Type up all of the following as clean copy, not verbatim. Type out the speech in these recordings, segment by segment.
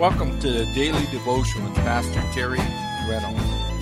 Welcome to the Daily Devotion with Pastor Terry Reynolds.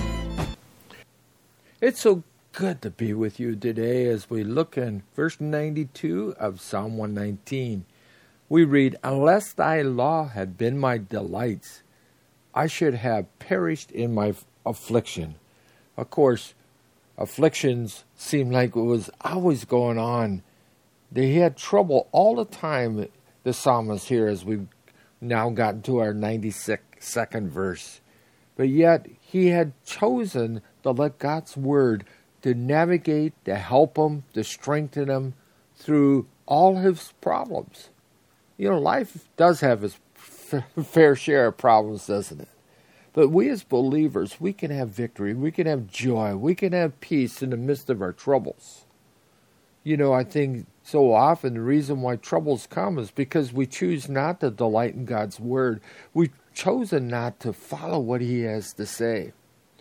It's so good to be with you today as we look in verse 92 of Psalm 119. We read, "Unless thy law had been my delights, I should have perished in my affliction." Of course, afflictions seemed like it was always going on. They had trouble all the time, the psalmist here, as we've now gotten to our 92nd verse. But yet, he had chosen to let God's word to navigate, to help him, to strengthen him through all his problems. You know, life does have its fair share of problems, doesn't it? But we as believers, we can have victory, we can have joy, we can have peace in the midst of our troubles. You know, I think so often the reason why troubles come is because we choose not to delight in God's word. We've chosen not to follow what he has to say.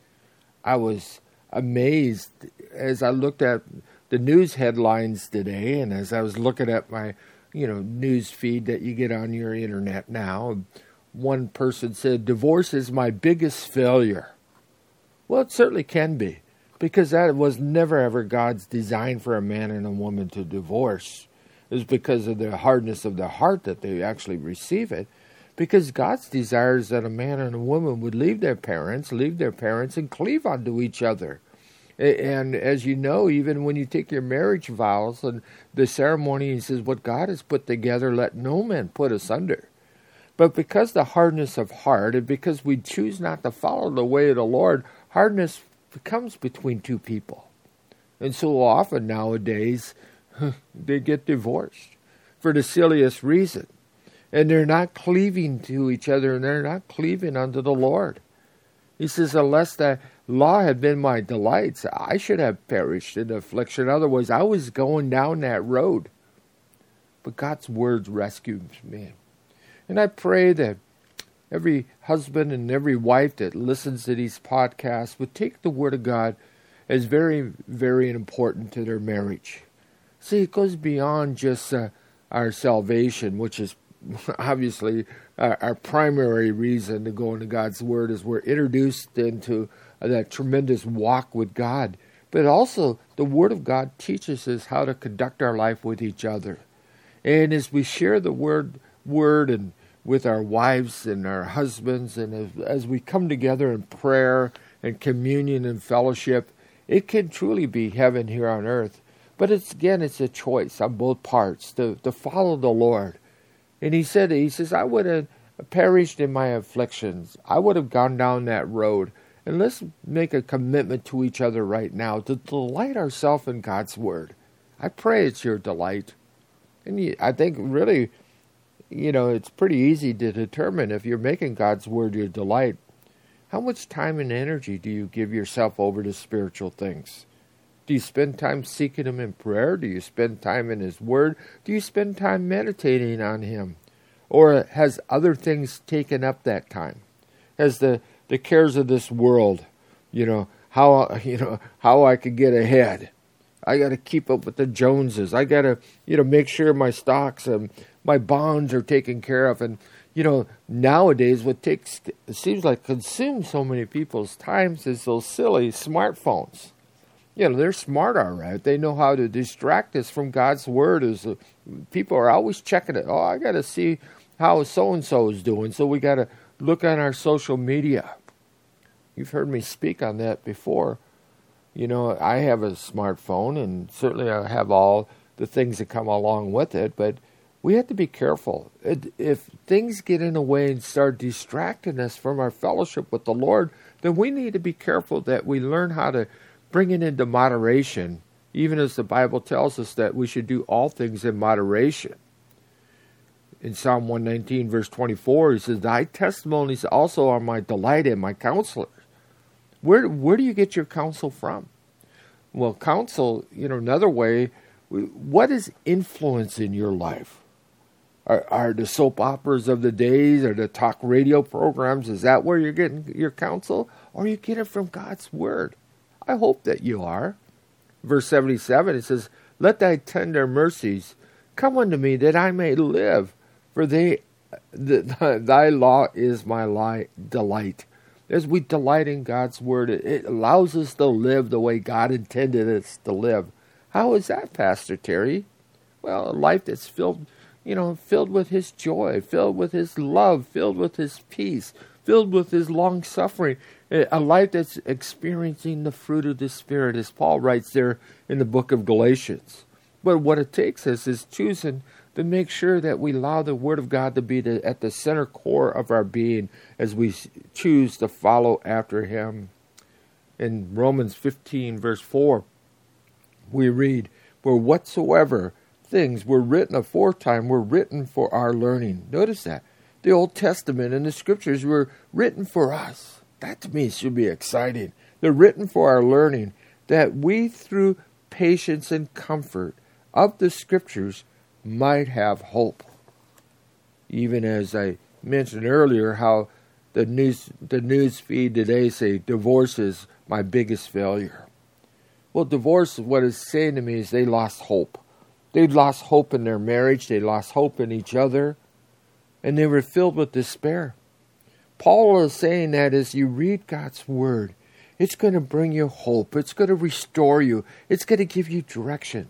I was amazed as I looked at the news headlines today, and as I was looking at my, news feed that you get on your internet now. One person said, "Divorce is my biggest failure." Well, it certainly can be, because that was never ever God's design for a man and a woman to divorce. It was because of the hardness of their heart that they actually receive it. Because God's desire is that a man and a woman would leave their parents, and cleave unto each other. And as you know, even when you take your marriage vows and the ceremony, he says, "What God has put together, let no man put asunder." But because the hardness of heart, and because we choose not to follow the way of the Lord, hardness comes between two people. And so often nowadays, they get divorced for the silliest reason. And they're not cleaving to each other, and they're not cleaving unto the Lord. He says, "Unless the law had been my delights, I should have perished in affliction." Otherwise, I was going down that road. But God's words rescued me. And I pray that every husband and every wife that listens to these podcasts would take the Word of God as very, very important to their marriage. See, it goes beyond just our salvation, which is obviously our primary reason to go into God's Word, is we're introduced into that tremendous walk with God. But also, the Word of God teaches us how to conduct our life with each other. And as we share the Word and with our wives and our husbands, and as we come together in prayer and communion and fellowship, it can truly be heaven here on earth. But it's a choice on both parts to follow the Lord. And he says, "I would have perished in my afflictions. I would have gone down that road." And let's make a commitment to each other right now to delight ourselves in God's Word. I pray it's your delight. And I think really, it's pretty easy to determine if you're making God's Word your delight. How much time and energy do you give yourself over to spiritual things? Do you spend time seeking Him in prayer? Do you spend time in His Word? Do you spend time meditating on Him? Or has other things taken up that time? Has the cares of this world, how I could get ahead? I got to keep up with the Joneses. I got to, make sure my stocks and my bonds are taken care of. And, nowadays it seems like consumes so many people's times is those silly smartphones. They're smart, all right. They know how to distract us from God's Word. People are always checking it. Oh, I got to see how so-and-so is doing. So we got to look on our social media. You've heard me speak on that before. I have a smartphone, and certainly I have all the things that come along with it, but we have to be careful. If things get in the way and start distracting us from our fellowship with the Lord, then we need to be careful that we learn how to bring it into moderation, even as the Bible tells us that we should do all things in moderation. In Psalm 119, verse 24, he says, "Thy testimonies also are my delight and my counselor." Where do you get your counsel from? Well, counsel, another way, what is influence in your life? Are the soap operas of the days, or the talk radio programs, is that where you're getting your counsel? Or you get it from God's Word? I hope that you are. Verse 77, it says, "Let thy tender mercies come unto me, that I may live. For they Thy law is my delight. As we delight in God's word, it allows us to live the way God intended us to live. How is that, Pastor Terry? Well, a life that's filled with His joy, filled with His love, filled with His peace, filled with His long suffering. A life that's experiencing the fruit of the Spirit, as Paul writes there in the book of Galatians. But what it takes us is choosing to make sure that we allow the Word of God to be at the center core of our being as we choose to follow after Him. In Romans 15, verse 4, we read, "For whatsoever things were written aforetime were written for our learning." Notice that. The Old Testament and the Scriptures were written for us. That to me should be exciting. They're written for our learning, that we through patience and comfort of the Scriptures might have hope. Even as I mentioned earlier, how the news feed today say divorce is my biggest failure. Well, divorce, what it's saying to me is they lost hope. They lost hope in their marriage. They lost hope in each other. And they were filled with despair. Paul is saying that as you read God's Word, it's going to bring you hope. It's going to restore you. It's going to give you direction.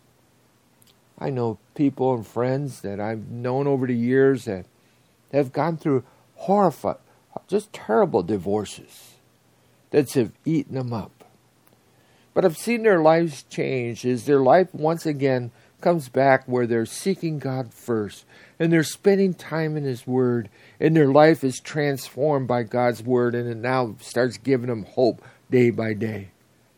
I know people and friends that I've known over the years that have gone through horrified, just terrible divorces that have eaten them up. But I've seen their lives change as their life once again comes back where they're seeking God first and they're spending time in His Word and their life is transformed by God's Word and it now starts giving them hope day by day.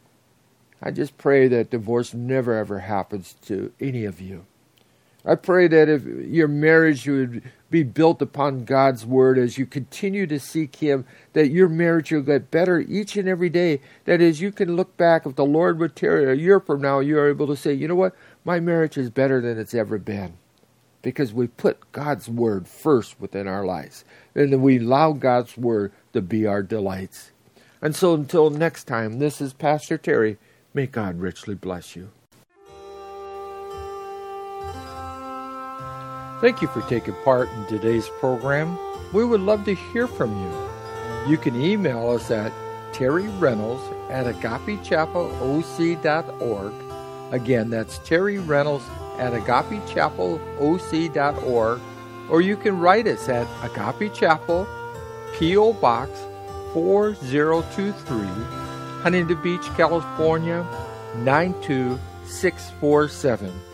I just pray that divorce never ever happens to any of you. I pray that if your marriage would be built upon God's Word as you continue to seek Him, that your marriage will get better each and every day. That is, you can look back, if the Lord would tarry a year from now, you're able to say, you know what, my marriage is better than it's ever been. Because we put God's Word first within our lives. And then we allow God's Word to be our delights. And so until next time, this is Pastor Terry. May God richly bless you. Thank you for taking part in today's program. We would love to hear from you. You can email us at terryreynolds@agapechapeleoc.org. Again, that's terryreynolds@agapechapeleoc.org. Or you can write us at Agape Chapel, P.O. Box 4023, Huntington Beach, California, 92647.